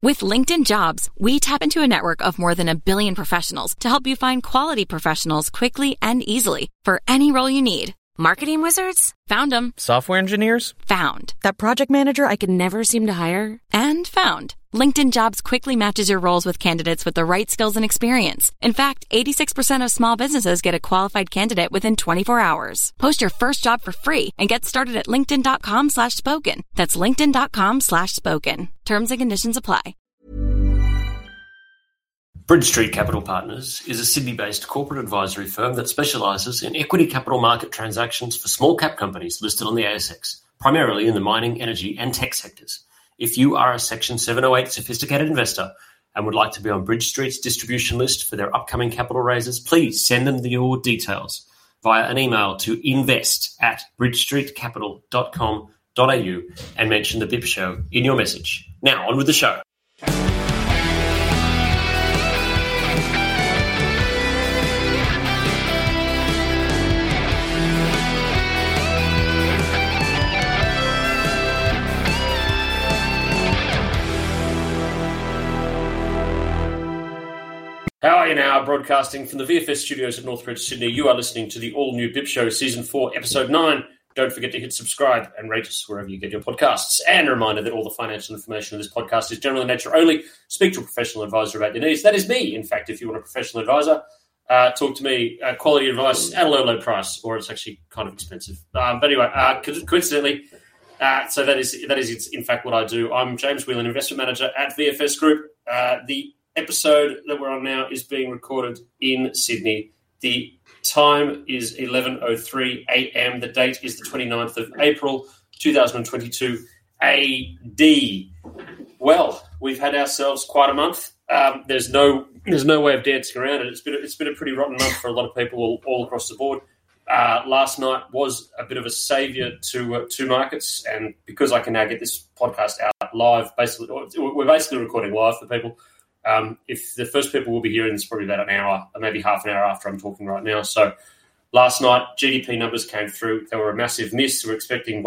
With LinkedIn Jobs, we tap into a network of more than 1 billion professionals to help you find quality professionals quickly and easily for any role you need. Marketing wizards? Found them. Software engineers? Found. That project manager I could never seem to hire? And found. LinkedIn Jobs quickly matches your roles with candidates with the right skills and experience. In fact, 86% of small businesses get a qualified candidate within 24 hours. Post your first job for free and get started at linkedin.com/spoken. That's linkedin.com/spoken. Terms and conditions apply. Bridge Street Capital Partners is a Sydney-based corporate advisory firm that specialises in equity capital market transactions for small-cap companies listed on the ASX, primarily in the mining, energy and tech sectors. If you are a Section 708 sophisticated investor and would like to be on Bridge Street's distribution list for their upcoming capital raises, please send them your details via an email to invest@bridgestreetcapital.com.au and mention the BIP Show in your message. Now, on with the show. How are you now? Broadcasting from the VFS studios at Northbridge, Sydney. You are listening to the all-new BIP Show, Season 4, Episode 9. Don't forget to hit subscribe and rate us wherever you get your podcasts. And a reminder that all the financial information of this podcast is general in nature only. Speak to a professional advisor about your needs. That is me, in fact, if you want a professional advisor. Talk to me. Quality advice at a low price, or it's actually kind of expensive. But anyway, coincidentally, so that is in fact what I do. I'm James Whelan, investment manager at VFS Group. The episode that we're on now is being recorded in Sydney. The time is 11:03 a.m. The date is the 29th of April, 2022 AD. Well, we've had ourselves quite a month. There's no way of dancing around it. It's been a pretty rotten month for a lot of people all across the board. Last night was a bit of a saviour to markets, and because I can now get this podcast out live, we're basically recording live for people. If the first people will be hearing this probably about an hour, or maybe half an hour after I'm talking right now. So last night, GDP numbers came through. They were a massive miss. We were expecting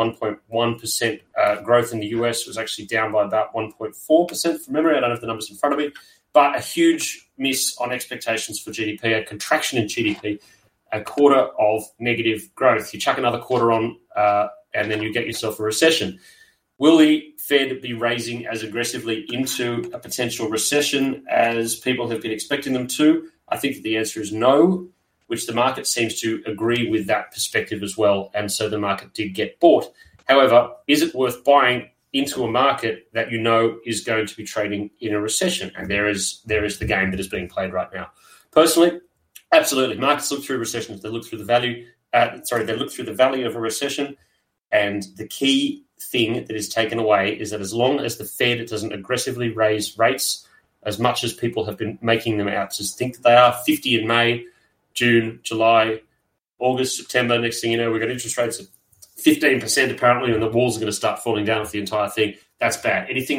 1.1% growth in the US. It was actually down by about 1.4% from memory. I don't have the numbers in front of me. But a huge miss on expectations for GDP, a contraction in GDP, a quarter of negative growth. You chuck another quarter on and then you get yourself a recession. Will the Fed be raising as aggressively into a potential recession as people have been expecting them to? I think that the answer is no, which the market seems to agree with that perspective as well, and so the market did get bought. However, is it worth buying into a market that you know is going to be trading in a recession? And there is the game that is being played right now. Personally, absolutely. Markets look through recessions. They look through the value. They look through the value of a recession, and the key thing that is taken away is that as long as the Fed doesn't aggressively raise rates as much as people have been making them out to think that they are, 50 in May, June, July, August, September, next thing you know, we've got interest rates at 15% apparently, and the walls are going to start falling down off the entire thing. That's bad. Anything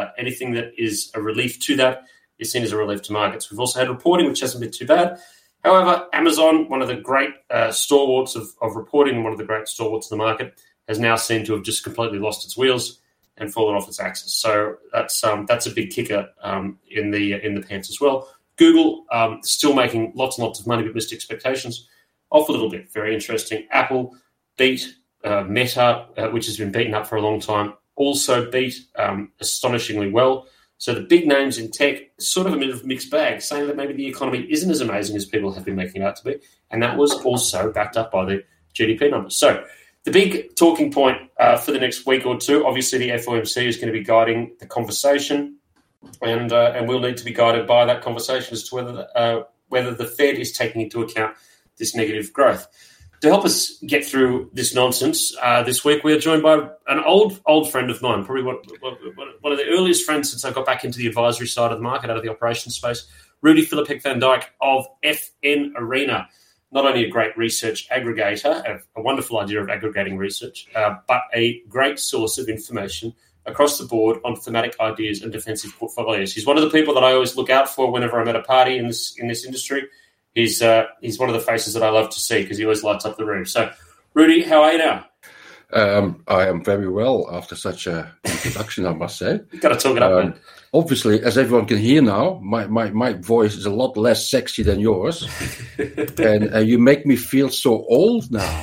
that is a relief to that is seen as a relief to markets. We've also had reporting, which hasn't been too bad. However, Amazon, one of the great stalwarts of reporting, one of the great stalwarts of the market, has now seemed to have just completely lost its wheels and fallen off its axis. So that's a big kicker in the pants as well. Google still making lots and lots of money, but missed expectations off a little bit. Very interesting. Apple beat Meta, which has been beaten up for a long time, also beat astonishingly well. So the big names in tech, sort of a bit of a mixed bag, saying that maybe the economy isn't as amazing as people have been making it out to be. And that was also backed up by the GDP numbers. So the big talking point for the next week or two, obviously the FOMC is going to be guiding the conversation, and we'll need to be guided by that conversation as to whether the Fed is taking into account this negative growth. To help us get through this nonsense, this week we are joined by an old friend of mine, probably one of the earliest friends since I got back into the advisory side of the market, out of the operations space, Rudy Philippek van Dijk of FN Arena. Not only a great research aggregator, a wonderful idea of aggregating research, but a great source of information across the board on thematic ideas and defensive portfolios. He's one of the people that I always look out for whenever I'm at a party in this industry. He's one of the faces that I love to see because he always lights up the room. So, Rudy, how are you now? I am very well after such a introduction, I must say. You've got to talk it up, man. Obviously, as everyone can hear now, my voice is a lot less sexy than yours. And you make me feel so old now.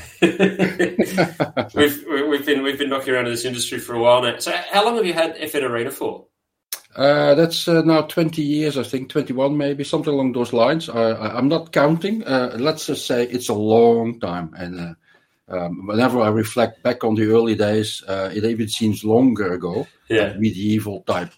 We've been knocking around in this industry for a while now. So how long have you had FN Arena for? That's now 20 years, I think, 21 maybe, something along those lines. I'm not counting. Let's just say it's a long time. And whenever I reflect back on the early days, it even seems longer ago. Yeah, medieval type.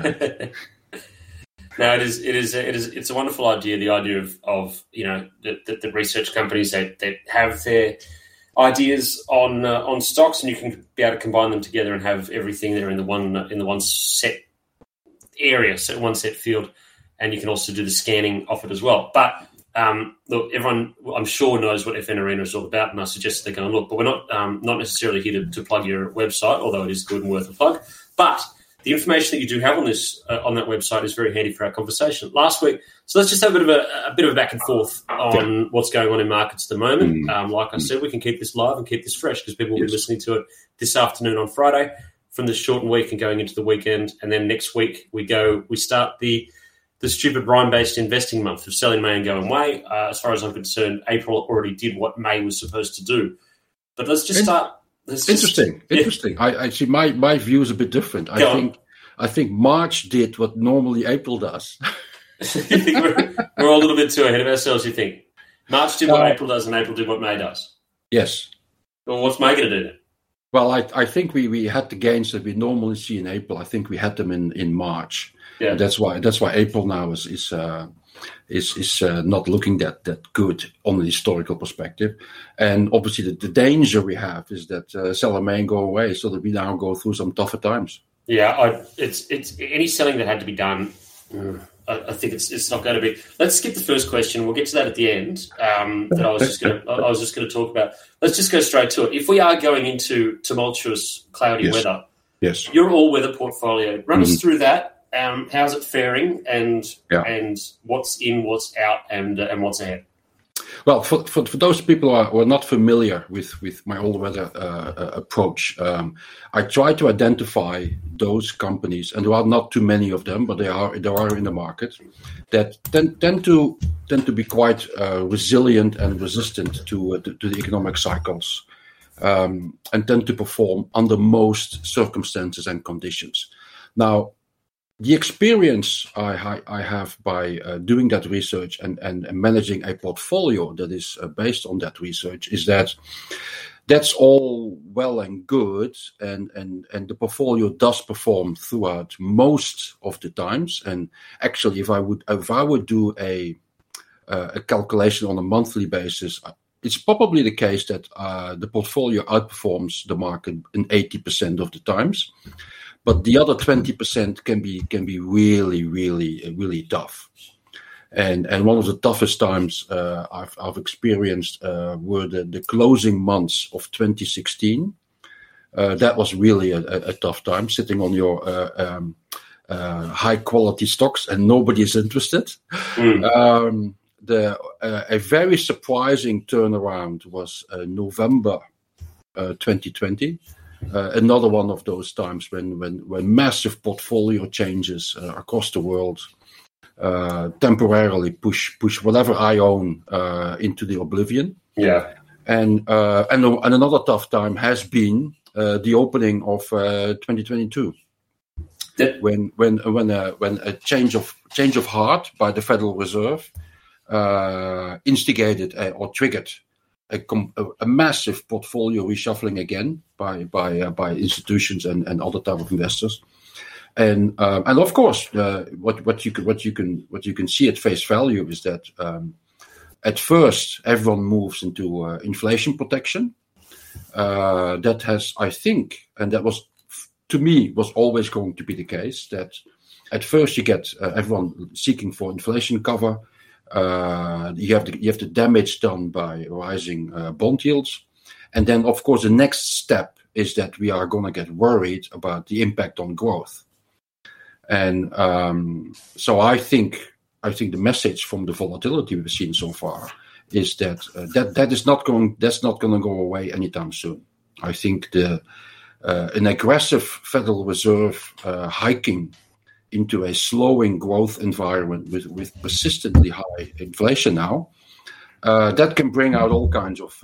No, it's a wonderful idea. The idea of the research companies that have their ideas on stocks, and you can be able to combine them together and have everything there in the one set area, so one set field, and you can also do the scanning of it as well. But look, everyone, I'm sure, knows what FN Arena is all about, and I suggest they go and look. But we're not necessarily here to plug your website, although it is good and worth a plug. But the information that you do have on this on that website is very handy for our conversation last week. So let's just have a bit of a back and forth on what's going on in markets at the moment. Like I said, we can keep this live and keep this fresh because people will be listening to it this afternoon on Friday from this shortened week and going into the weekend. And then next week we start the stupid rhyme-based investing month of selling May and going Way. As far as I'm concerned, April already did what May was supposed to do. But let's just start. Interesting. I see. My view is a bit different. I think March did what normally April does. You think we're all a little bit too ahead of ourselves, you think? March did what April does and April did what May does? Yes. Well, what's May going to do then? Well, I think we had the gains that we normally see in April. I think we had them in March. Yeah. That's why April now is not looking that good on a historical perspective. And obviously the danger we have is that seller may go away, so that we now go through some tougher times. Yeah, it's any selling that had to be done. I think it's not going to be. Let's skip the first question. We'll get to that at the end. That I was just going to talk about. Let's just go straight to it. If we are going into tumultuous, cloudy weather, yes, your all-weather portfolio. Run us through that. How's it faring, and what's in, what's out, and what's ahead? Well, for those people who are not familiar with my all-weather approach, I try to identify those companies, and there are not too many of them, but there are in the market that tend to be quite resilient and resistant to the economic cycles, and tend to perform under most circumstances and conditions. Now, the experience I have by doing that research and managing a portfolio that is based on that research is that that's all well and good, and the portfolio does perform throughout most of the times. And actually, if I would do a calculation on a monthly basis, it's probably the case that the portfolio outperforms the market in 80% of the times. But the other 20% can be really, really, really tough. And one of the toughest times I've experienced were the closing months of 2016. That was really a tough time, sitting on your high quality stocks and nobody is interested. A very surprising turnaround was November 2020. Another one of those times when massive portfolio changes across the world temporarily push whatever I own into the oblivion. Yeah, and another tough time has been the opening of 2022, when a change of heart by the Federal Reserve instigated or triggered a massive portfolio reshuffling again by institutions and other type of investors, and of course what you can see at face value is that at first everyone moves into inflation protection. That has, I think, and that was to me was always going to be the case, that at first you get everyone seeking for inflation cover. You have the damage done by rising bond yields, and then of course the next step is that we are going to get worried about the impact on growth. And so I think the message from the volatility we've seen so far is that that's not going to go away anytime soon. I think an aggressive Federal Reserve hiking into a slowing growth environment with persistently high inflation now, that can bring out all kinds of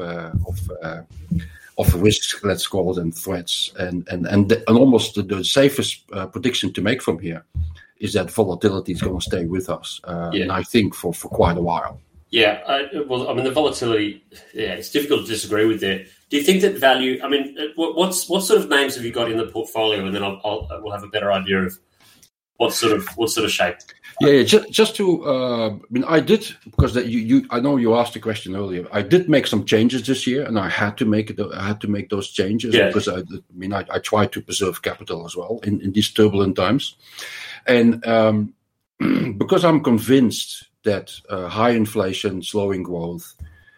risks, let's call them threats, and almost the safest prediction to make from here is that volatility is going to stay with us, and I think for quite a while. Yeah, the volatility, it's difficult to disagree with there. Do you think that value, what sort of names have you got in the portfolio? And then we'll have a better idea of what sort of shape. Yeah. Just to, I did, because I know you asked the question earlier. I did make some changes this year, and I had to make those changes because I try to preserve capital as well in these turbulent times, and because I'm convinced that high inflation, slowing growth,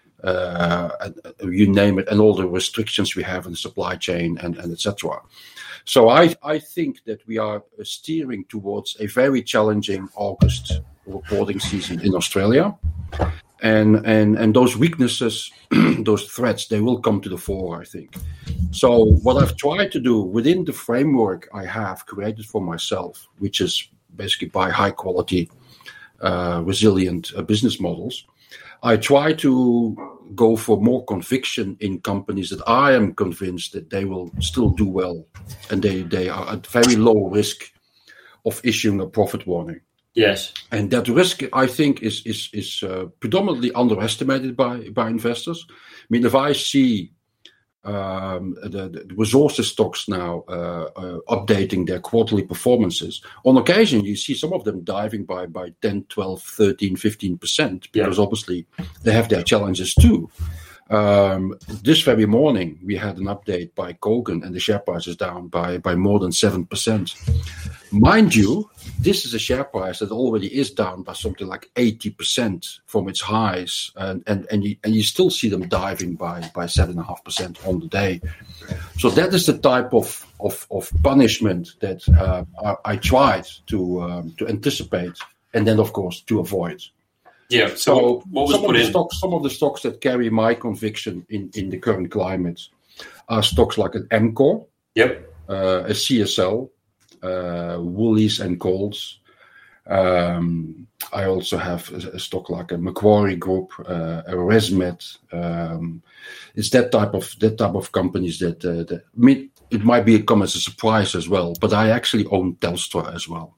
you name it, and all the restrictions we have in the supply chain and etc. So I think that we are steering towards a very challenging August reporting season in Australia, and those weaknesses, those threats, they will come to the fore, I think. So what I've tried to do within the framework I have created for myself, which is basically buy high quality, resilient business models, I try to go for more conviction in companies that I am convinced that they will still do well, and they are at very low risk of issuing a profit warning. Yes, and that risk, I think, is predominantly underestimated by investors. I mean, if I see the resources stocks now updating their quarterly performances, on occasion you see some of them diving by 10, 12, 13, 15%, because obviously they have their challenges too. This very morning we had an update by Kogan, and the share price is down by more than 7%. Mind you, this is a share price that already is down by something like 80% from its highs, and you still see them diving by 7.5% on the day. So that is the type of punishment that I tried to anticipate, and then of course to avoid. Yeah. So what was some of the stocks that carry my conviction in the current climate are stocks like an Amcor, a CSL, Woolies and Coles. I also have a stock like a Macquarie Group, a ResMed. It's that type of companies that it might come as a surprise as well. But I actually own Telstra as well.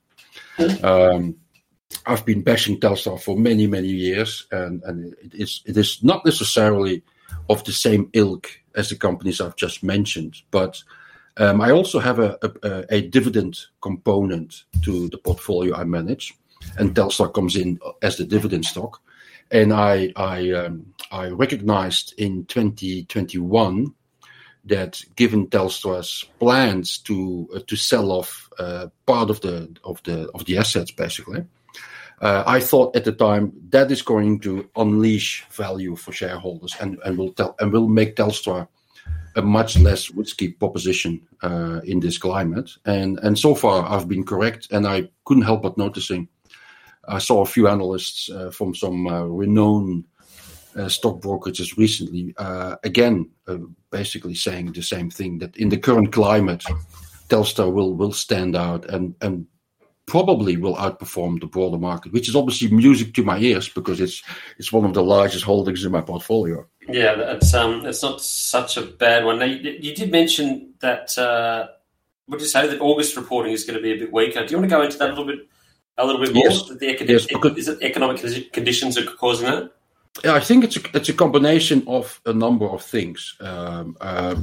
I've been bashing Telstra for many, many years, and it is not necessarily of the same ilk as the companies I've just mentioned, but I also have a dividend component to the portfolio I manage, and Telstra comes in as the dividend stock. And I recognized in 2021 that given Telstra's plans to sell off part of the assets, basically, I thought at the time that is going to unleash value for shareholders and will make Telstra a much less risky proposition in this climate. And so far I've been correct, and I couldn't help but noticing. I saw a few analysts from some renowned stock brokerages recently, basically saying the same thing, that in the current climate, Telstra will stand out and probably will outperform the broader market, which is obviously music to my ears because it's one of the largest holdings in my portfolio. Yeah, that's not such a bad one. Now, you did mention that. What did you say, that August reporting is going to be a bit weaker? Do you want to go into that a little bit more? Yes. Is it economic conditions are causing that? Yeah, I think it's a combination of a number of things. I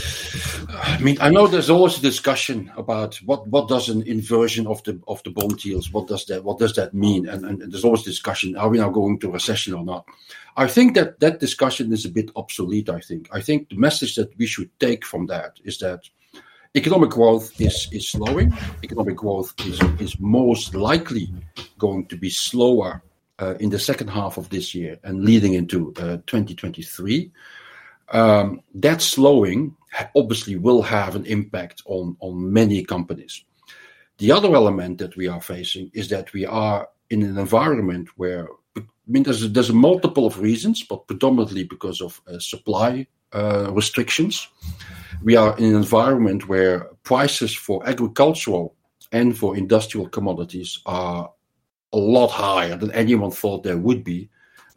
know there's always a discussion about what does an inversion of the bond yields, what does that mean, and there's always discussion: are we now going to recession or not? I think that discussion is a bit obsolete. I think the message that we should take from that is that economic growth is slowing. Economic growth is most likely going to be slower in the second half of this year and leading into 2023. That slowing obviously will have an impact on many companies. The other element that we are facing is that we are in an environment where, there's a multiple of reasons, but predominantly because of supply restrictions. We are in an environment where prices for agricultural and for industrial commodities are a lot higher than anyone thought there would be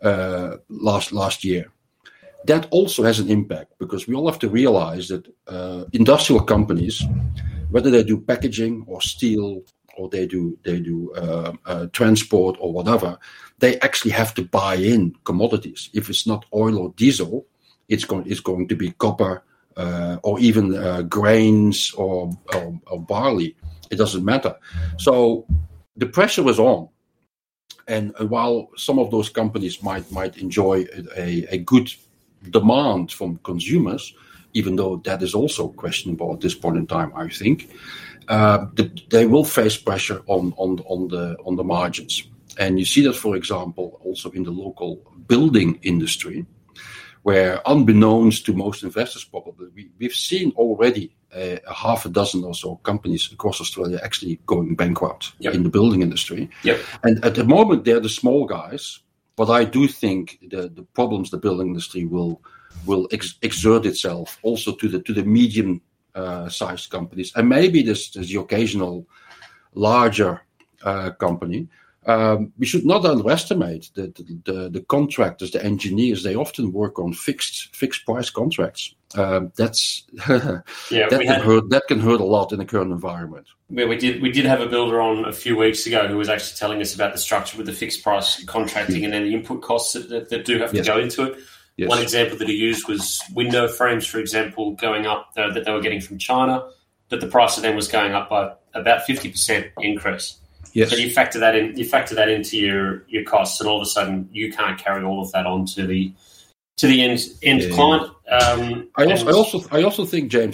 last year. That also has an impact, because we all have to realize that industrial companies, whether they do packaging or steel or they do transport or whatever, they actually have to buy in commodities. If it's not oil or diesel, it's going to be copper or even grains or barley. It doesn't matter. So the pressure is on. And while some of those companies might enjoy a good demand from consumers, even though that is also questionable at this point in time, I think, they will face pressure on the margins. And you see that, for example, also in the local building industry, where unbeknownst to most investors probably, we've seen already a half a dozen or so companies across Australia actually going bankrupt in the building industry. Yep. And at the moment, they're the small guys. But I do think the problems the building industry will exert itself also to the medium sized companies, and maybe there's the occasional larger company. We should not underestimate the contractors, the engineers. They often work on fixed price contracts. That can hurt a lot in the current environment. Yeah, we did have a builder on a few weeks ago who was actually telling us about the structure with the fixed price contracting and then the input costs that do have to go into it. Yes. One example that he used was window frames, for example, going up that they were getting from China, that the price of them was going up by about 50% increase. Yes. So you factor that into your costs, and all of a sudden you can't carry all of that on to the end client. I also think, James,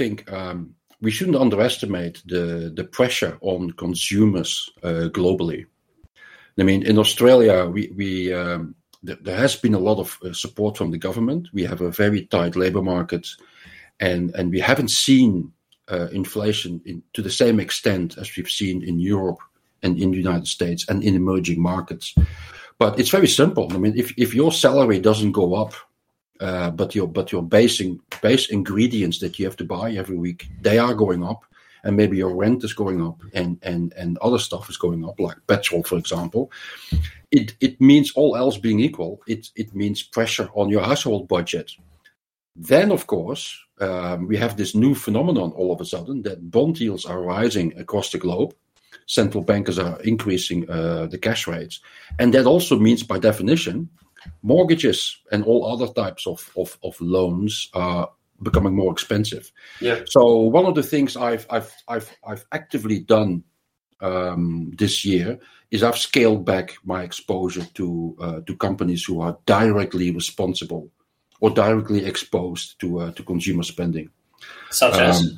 we shouldn't underestimate the pressure on consumers globally. I mean, in Australia, there has been a lot of support from the government. We have a very tight labor market, and we haven't seen inflation to the same extent as we've seen in Europe and in the United States and in emerging markets. But it's very simple. I mean, if your salary doesn't go up, but your base ingredients that you have to buy every week, they are going up, and maybe your rent is going up, and other stuff is going up, like petrol, for example. It means, all else being equal, it means pressure on your household budget. Then, of course, we have this new phenomenon all of a sudden that bond yields are rising across the globe. Central bankers are increasing the cash rates. And that also means, by definition, mortgages and all other types of loans are becoming more expensive. Yeah. So one of the things I've actively done this year is I've scaled back my exposure to companies who are directly responsible or directly exposed to consumer spending. Such as?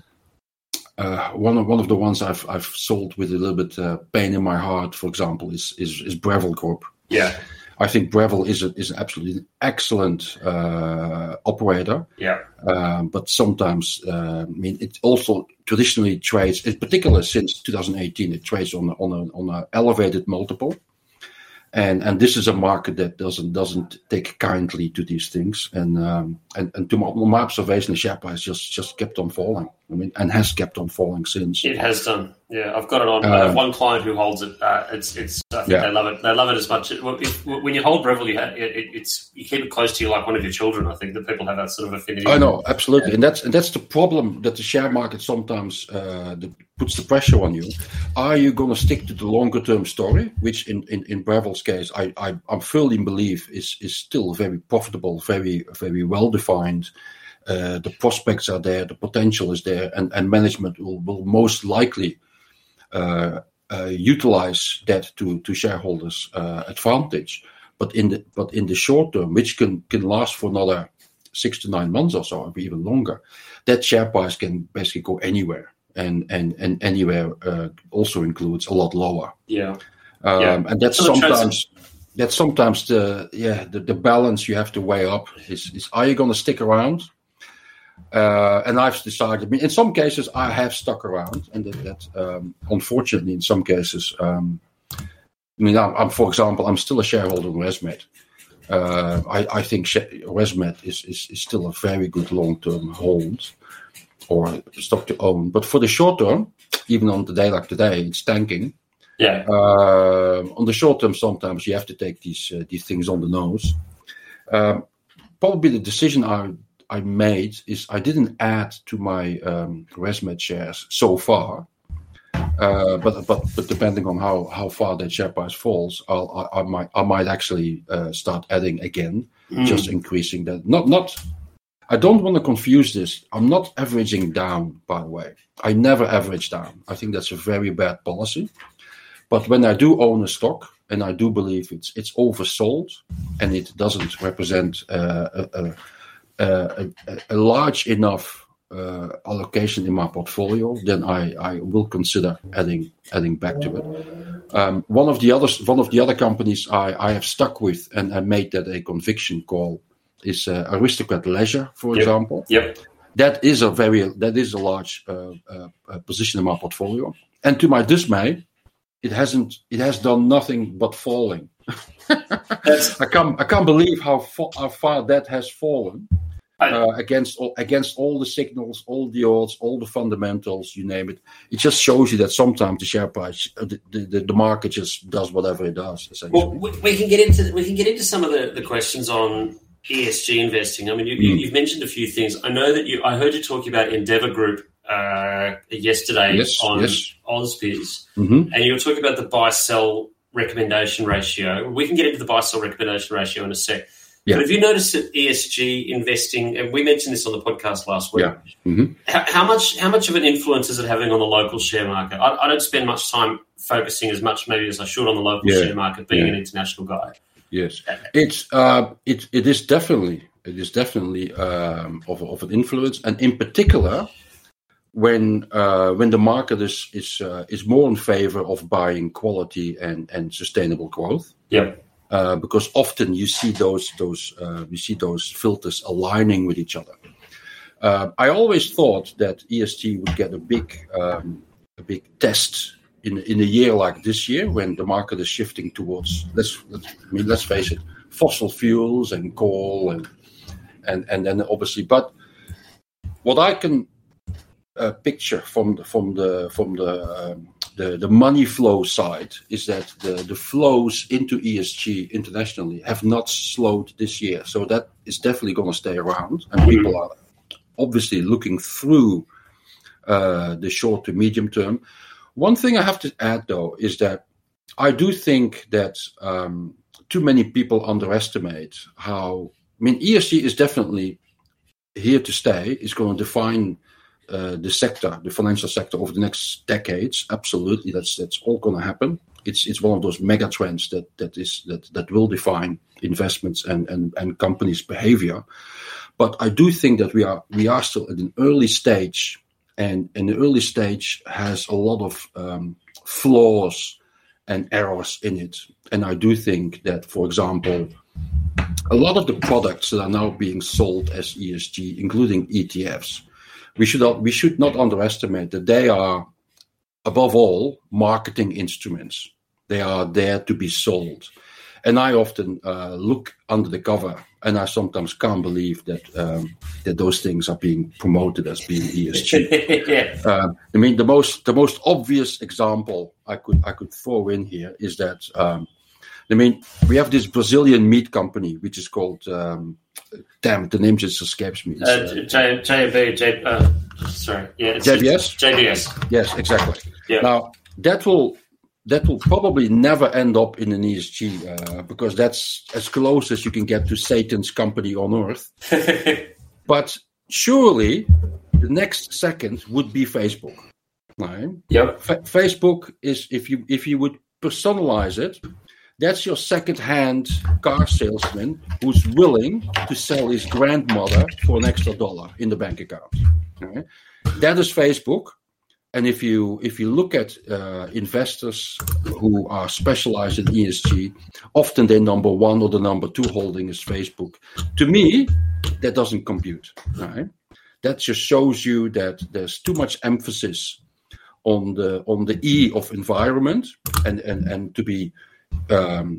One of the ones I've sold with a little bit pain in my heart, for example, is Breville Corp. Yeah, I think Breville is an absolutely excellent operator. Yeah, but sometimes it also traditionally trades, in particular since 2018, it trades on an elevated multiple. And this is a market that doesn't take kindly to these things, and to my observation, the share price just kept on falling. I mean, and has kept on falling since. It has done. Yeah, I've got it on. I have one client who holds it. I think they love it. They love it as much. When you hold Breville, you keep it close to you like one of your children. I think that people have that sort of affinity. I know, absolutely, and that's the problem that the share market sometimes puts the pressure on you. Are you going to stick to the longer term story, which in Breville's case, I firmly believe is still very profitable, very very well defined. The prospects are there, the potential is there, and management will most likely utilize that to shareholders' advantage. But in the short term, which can last for another 6 to 9 months or so, or even longer, that share price can basically go anywhere, and anywhere also includes a lot lower. Yeah, and that's sometimes the balance you have to weigh up is are you going to stick around? And I've decided, I mean, in some cases I have stuck around, and that unfortunately in some cases, for example, I'm still a shareholder in ResMed, I think ResMed is still a very good long-term hold or stock to own. But for the short term, even on the day like today, it's tanking. Yeah. On the short term, sometimes you have to take these things on the nose. Probably the decision I made is I didn't add to my ResMed shares so far. But depending on how far that share price falls, I might actually start adding again, just increasing that. Not. I don't want to confuse this. I'm not averaging down, by the way. I never average down. I think that's a very bad policy. But when I do own a stock, and I do believe it's oversold, and it doesn't represent a large enough allocation in my portfolio, then I will consider adding back to it. One of the other companies I have stuck with, and I made that a conviction call, is Aristocrat Leisure, for example. Yep. That is a large position in my portfolio, and to my dismay, it has done nothing but falling. I can't believe how far that has fallen. Against all the signals, all the odds, all the fundamentals, you name it. It just shows you that sometimes the share price, the market just does whatever it does. Essentially, well, we can get into some of the questions on ESG investing. I mean, you've mentioned a few things. I know that I heard you talking about Endeavour Group yesterday on AusBiz, and you were talking about the buy-sell recommendation ratio. We can get into the buy-sell recommendation ratio in a sec. Yeah. But have you noticed that ESG investing, and we mentioned this on the podcast last week, how much of an influence is it having on the local share market? I don't spend much time focusing as much maybe as I should on the local share market, being an international guy. Yes, it is definitely of an influence, and in particular when the market is more in favor of buying quality and sustainable growth. Yeah. Because often you see those filters aligning with each other. I always thought that ESG would get a big test in a year like this year, when the market is shifting towards let's face it, fossil fuels and coal and then obviously. But what I can picture from the money flow side is that the flows into ESG internationally have not slowed this year. So that is definitely going to stay around. And people are obviously looking through the short to medium term. One thing I have to add, though, is that I do think that too many people underestimate ESG is definitely here to stay. It's going to define the financial sector over the next decades. Absolutely, that's all going to happen. It's one of those mega trends that will define investments and companies' behavior. But I do think that we are still at an early stage, and the early stage has a lot of flaws and errors in it. And I do think that, for example, a lot of the products that are now being sold as ESG, including ETFs, we should not underestimate that they are, above all, marketing instruments. They are there to be sold. And I often look under the cover, and I sometimes can't believe that those things are being promoted as being ESG. The most obvious example I could throw in here is that we have this Brazilian meat company which is called the name just escapes me. JBS. JBS. Yes, exactly. Yeah. Now that will probably never end up in an ESG because that's as close as you can get to Satan's company on earth. But surely the next second would be Facebook. Right? Yep. Facebook is, if you would personalize it, that's your second-hand car salesman who's willing to sell his grandmother for an extra $1 in the bank account. Right? That is Facebook. And if you look at investors who are specialized in ESG, often their number one or the number two holding is Facebook. To me, that doesn't compute. Right? That just shows you that there's too much emphasis on the E of environment and to be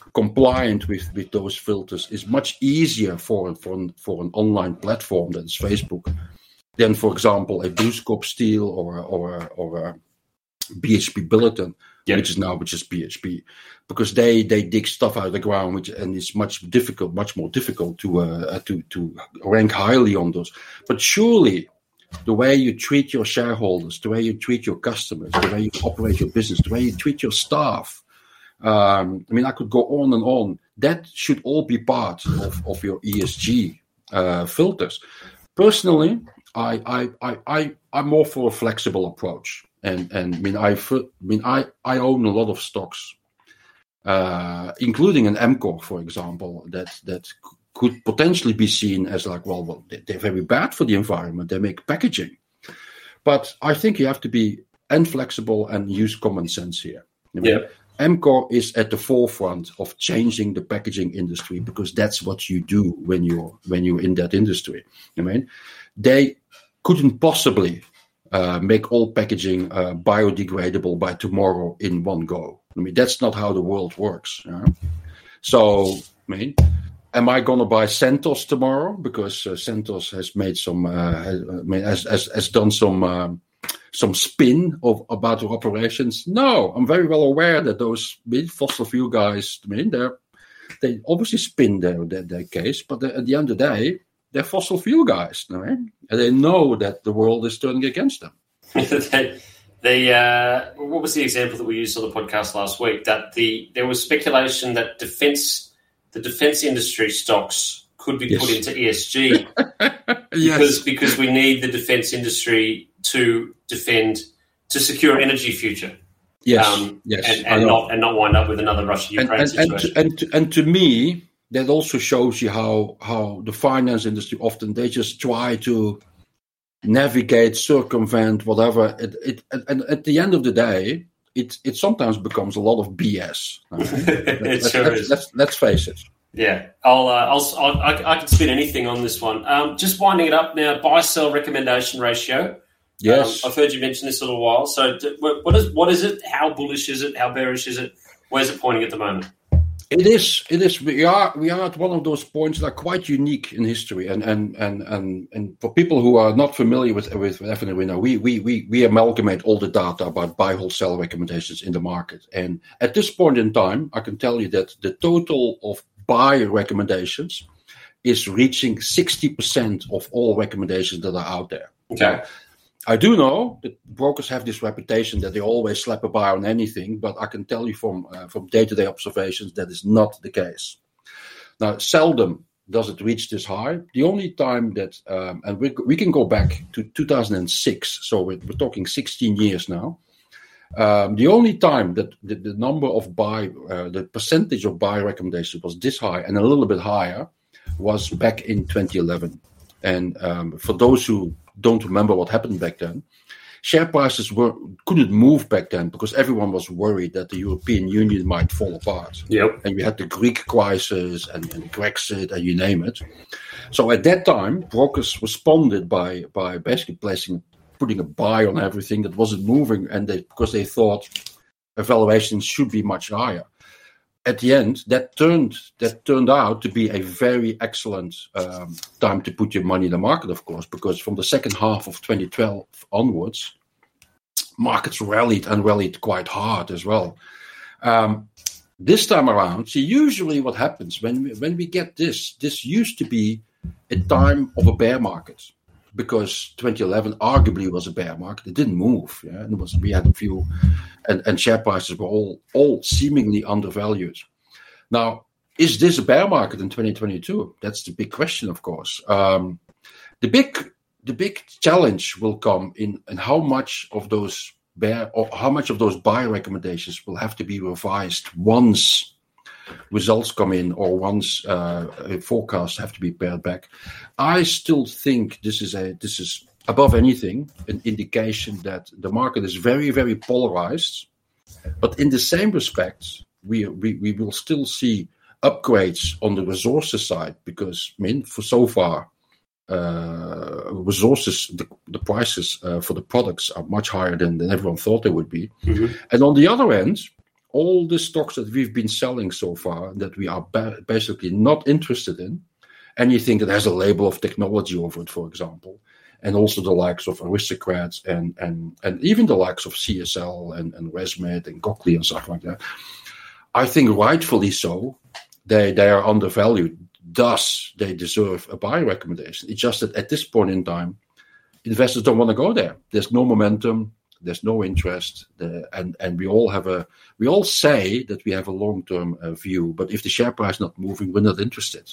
compliant with those filters is much easier for an online platform that is Facebook than, for example, a BlueScope Steel or a BHP Billiton, which is BHP, because they dig stuff out of the ground, and it's much more difficult to rank highly on those. But surely, the way you treat your shareholders, the way you treat your customers, the way you operate your business, the way you treat your staff. I could go on and on. That should all be part of your ESG filters. Personally, I'm more for a flexible approach, and I own a lot of stocks, including an Amcor, for example, that could potentially be seen as like, well, they're very bad for the environment. They make packaging, but I think you have to be flexible and use common sense here. Amcor is at the forefront of changing the packaging industry because that's what you do when you're in that industry. They couldn't possibly make all packaging biodegradable by tomorrow in one go. That's not how the world works. So, am I going to buy Santos tomorrow because Santos has made has done some spin about their operations? No, I'm very well aware that those fossil fuel guys, they obviously spin their case, but at the end of the day, they're fossil fuel guys, and they know that the world is turning against them. What was the example that we used on the podcast last week? That there was speculation that the defense industry stocks could be put into ESG because we need the defense industry to secure energy future. And not wind up with another Russia-Ukraine situation. And to me, that also shows you how the finance industry often they just try to navigate, circumvent, whatever. And at the end of the day, it sometimes becomes a lot of BS. Let's face it. Yeah, I can spin anything on this one. Just winding it up now. Buy-sell recommendation ratio. Yes, I've heard you mention this a little while. So, what is it? How bullish is it? How bearish is it? Where's it pointing at the moment? It is. We are at one of those points that are quite unique in history, and for people who are not familiar with FNW, we amalgamate all the data about buy, hold, sell recommendations in the market. And at this point in time, I can tell you that the total of buy recommendations is reaching 60% of all recommendations that are out there. Okay. Now, I do know that brokers have this reputation that they always slap a buy on anything, but I can tell you from day-to-day observations that is not the case. Now, seldom does it reach this high. The only time that, and we can go back to 2006, so we're talking 16 years now. The only time that the number of the percentage of buy recommendations was this high and a little bit higher was back in 2011. And for those who don't remember what happened back then, share prices couldn't move back then because everyone was worried that the European Union might fall apart. Yep. And we had the Greek crisis and Brexit and you name it. So at that time, brokers responded by basically putting a buy on everything that wasn't moving, and because they thought valuations should be much higher. At the end, that turned out to be a very excellent time to put your money in the market, of course, because from the second half of 2012 onwards, markets rallied quite hard as well. This time around, see, usually what happens when we get this used to be a time of a bear market, because 2011 arguably was a bear market. It didn't move. Yeah? We had a few, and share prices were all seemingly undervalued. Now, is this a bear market in 2022? That's the big question, of course. The big challenge will come in how much of those buy recommendations will have to be revised once results come in or once forecasts have to be pared back. I still think this is above anything an indication that the market is very, very polarized. But in the same respect, we will still see upgrades on the resources side because, for so far, resources, the prices for the products are much higher than everyone thought they would be. Mm-hmm. And on the other end, all the stocks that we've been selling so far that we are basically not interested in, anything that has a label of technology over it, for example, and also the likes of Aristocrats and even the likes of CSL and ResMed and Cochlear and stuff like that, I think rightfully so, they are undervalued. Thus, they deserve a buy recommendation. It's just that at this point in time, investors don't want to go there. There's no momentum. There's no interest, and we all say that we have a long-term view, but if the share price is not moving, we're not interested.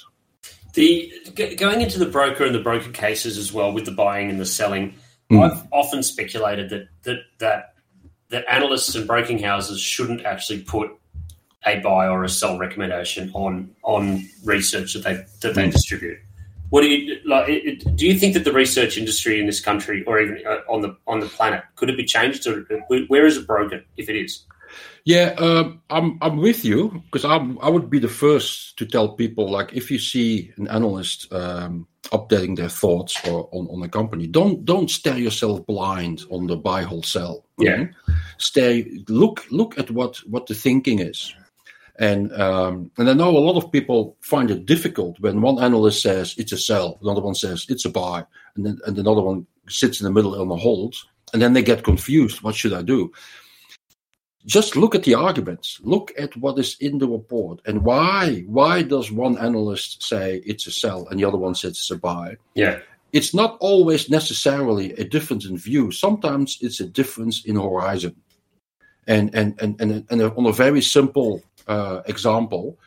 Going into the broker and the broker cases as well with the buying and the selling, I've often speculated that analysts and broking houses shouldn't actually put a buy or a sell recommendation on research that they distribute. What do you like? Do you think that the research industry in this country, or even on the planet, could it be changed, or where is it broken if it is? Yeah, I'm with you, because I would be the first to tell people, like, if you see an analyst updating their thoughts or on a company, don't stare yourself blind on the buy, hold, sell. Yeah, look at what the thinking is. And I know a lot of people find it difficult when one analyst says it's a sell, another one says it's a buy, and another one sits in the middle on a hold, and then they get confused. What should I do? Just look at the arguments. Look at what is in the report, and why does one analyst say it's a sell and the other one says it's a buy? Yeah, it's not always necessarily a difference in view. Sometimes it's a difference in horizon, and on a very simple example,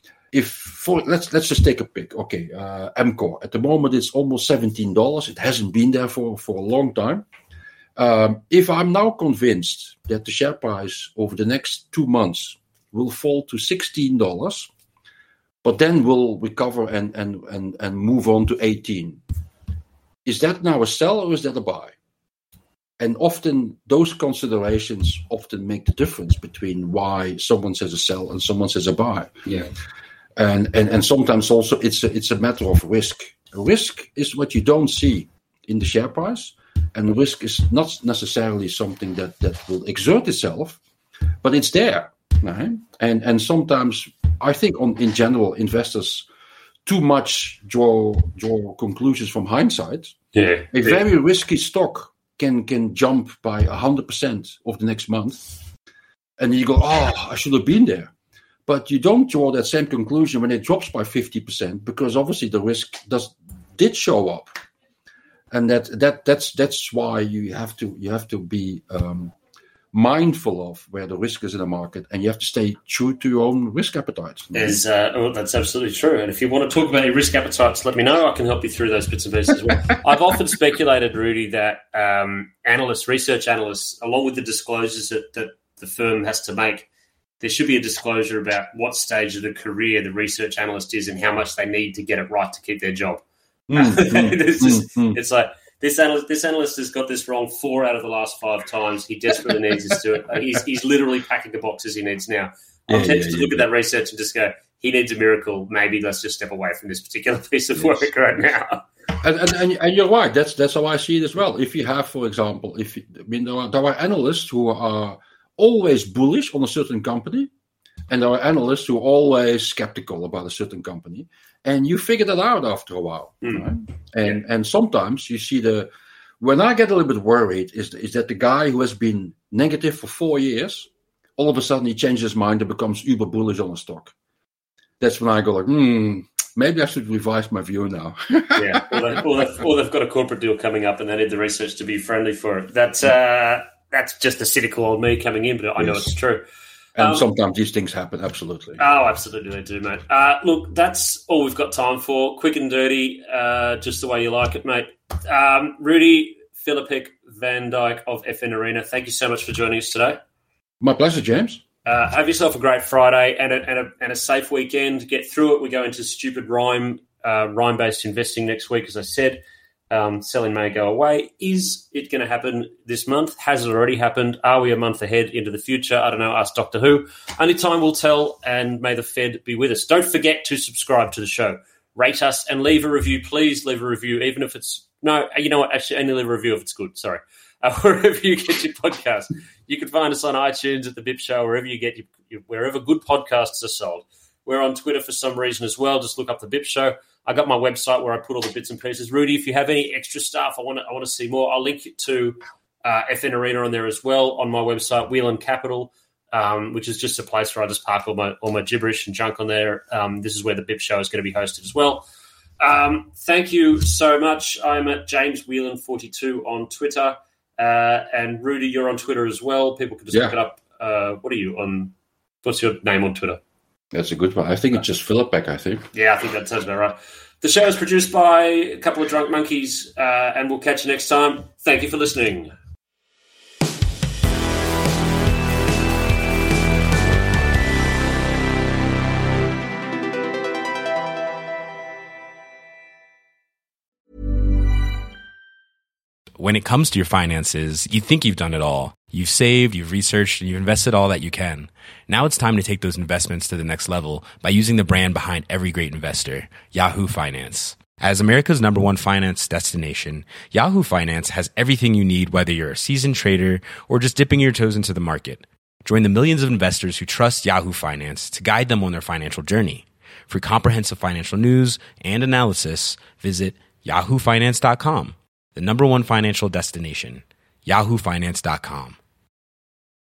let's just take a pick. Okay, Amcor. At the moment, it's almost $17. It hasn't been there for a long time. If I'm now convinced that the share price over the next 2 months will fall to $16, but then will recover and move on to 18, is that now a sell or is that a buy? And often those considerations often make the difference between why someone says a sell and someone says a buy. Yeah, and sometimes also it's a matter of risk. Risk is what you don't see in the share price, and risk is not necessarily something that will exert itself, but it's there. Right? And sometimes I think in general investors too much draw conclusions from hindsight. Yeah, a very risky stock can jump by 100% of the next month, and you go, I should have been there. But you don't draw that same conclusion when it drops by 50%, because obviously the risk did show up, and that's why you have to be mindful of where the risk is in the market, and you have to stay true to your own risk appetite. That's absolutely true. And if you want to talk about your risk appetites, let me know. I can help you through those bits and pieces as well. I've often speculated, Rudy, that research analysts, along with the disclosures that the firm has to make, there should be a disclosure about what stage of the career the research analyst is and how much they need to get it right to keep their job. It's like, this analyst has got this wrong 4 out of the last 5 times. He desperately needs us to it. He's literally packing the boxes he needs now. I'm tempted to look at that research and just go, he needs a miracle. Maybe let's just step away from this particular piece of work right now. And you're right. That's how I see it as well. If you have, for example, there are analysts who are always bullish on a certain company, and there are analysts who are always skeptical about a certain company. And you figure that out after a while. Right? And sometimes you see when I get a little bit worried is that the guy who has been negative for 4 years, all of a sudden he changes his mind and becomes uber bullish on a stock. That's when I go like, maybe I should revise my view now. Yeah, or they've got a corporate deal coming up and they need the research to be friendly for it. That's just the cynical old me coming in, but I know it's true. And sometimes these things happen, absolutely. Oh, absolutely they do, mate. Look, that's all we've got time for. Quick and dirty, just the way you like it, mate. Rudy Philippik van Dijk of FN Arena, thank you so much for joining us today. My pleasure, James. Have yourself a great Friday and a safe weekend. Get through it. We go into stupid rhyme-based investing next week, as I said. Selling may go away. Is it going to happen this month? Has it already happened? Are we a month ahead into the future? I don't know. Ask Doctor Who. Only time will tell, and may the Fed be with us. Don't forget to subscribe to the show. Rate us and leave a review. Please leave a review, even if it's... No, you know what? Actually, only leave a review if it's good. Sorry. wherever you get your podcast. You can find us on iTunes, at The Bip Show, wherever you get wherever good podcasts are sold. We're on Twitter for some reason as well. Just look up The Bip Show. I got my website where I put all the bits and pieces. Rudy, if you have any extra stuff, I want to see more. I'll link it to FN Arena on there as well on my website, Whelan Capital, which is just a place where I just park all my gibberish and junk on there. This is where The Bip Show is going to be hosted as well. Thank you so much. I'm at James Whelan 42 on Twitter, and Rudy, you're on Twitter as well. People can just look it up. What are you on? What's your name on Twitter? That's a good one. I think it's just Philip Beck, I think. Yeah, I think that sounds about right. The show is produced by a couple of drunk monkeys, and we'll catch you next time. Thank you for listening. When it comes to your finances, you think you've done it all. You've saved, you've researched, and you've invested all that you can. Now it's time to take those investments to the next level by using the brand behind every great investor, Yahoo Finance. As America's #1 finance destination, Yahoo Finance has everything you need, whether you're a seasoned trader or just dipping your toes into the market. Join the millions of investors who trust Yahoo Finance to guide them on their financial journey. For comprehensive financial news and analysis, visit yahoofinance.com. The #1 financial destination, yahoofinance.com.